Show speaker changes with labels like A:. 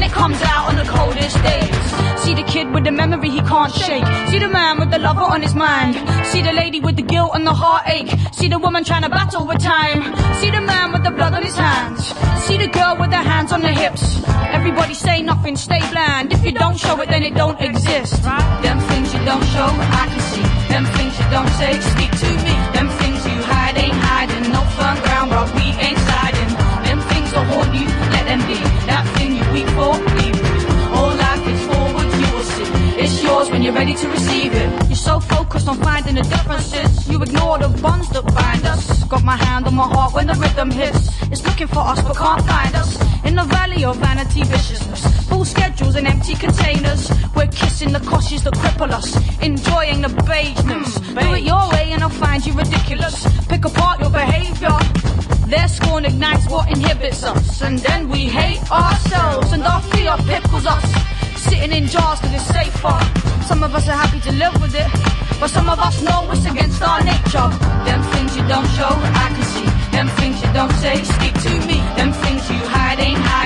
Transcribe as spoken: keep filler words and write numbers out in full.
A: it comes out on the coldest days. See the kid with the memory he can't shake. See the man with the lover on his mind. See the lady with the guilt and the heartache. See the woman trying to battle with time. See the man with the blood on his hands. See the girl with her hands on the hips. Everybody say nothing, stay bland. If you don't show it, then it don't exist. Them things you don't show, I can see. Them things you don't say, speak to me. Them things you hide ain't hiding. No firm ground, but we ain't sliding. Them things will haunt you, let them be. That thing you weep for, leave it. All life is forward, you will see. It's yours when you're ready to receive it. You're so focused on finding the differences, you ignore the bonds that bind us. Got my hand on my heart when the rhythm hits. It's looking for us but can't find us. In the valley of vanity viciousness, full schedules and empty containers. We're kissing the coshes that cripple us, enjoying the beigeness. Mm, Do it your way and I'll find you ridiculous. Pick apart your behavior. Their scorn ignites what inhibits us, and then we hate ourselves, and our fear pickles us. Sitting in jars cause it's safer. Some of us are happy to live with it, but some of us know it's against our nature. Them things you don't show, I can see. Them things you don't say, speak to me. Them things you hide ain't hiding.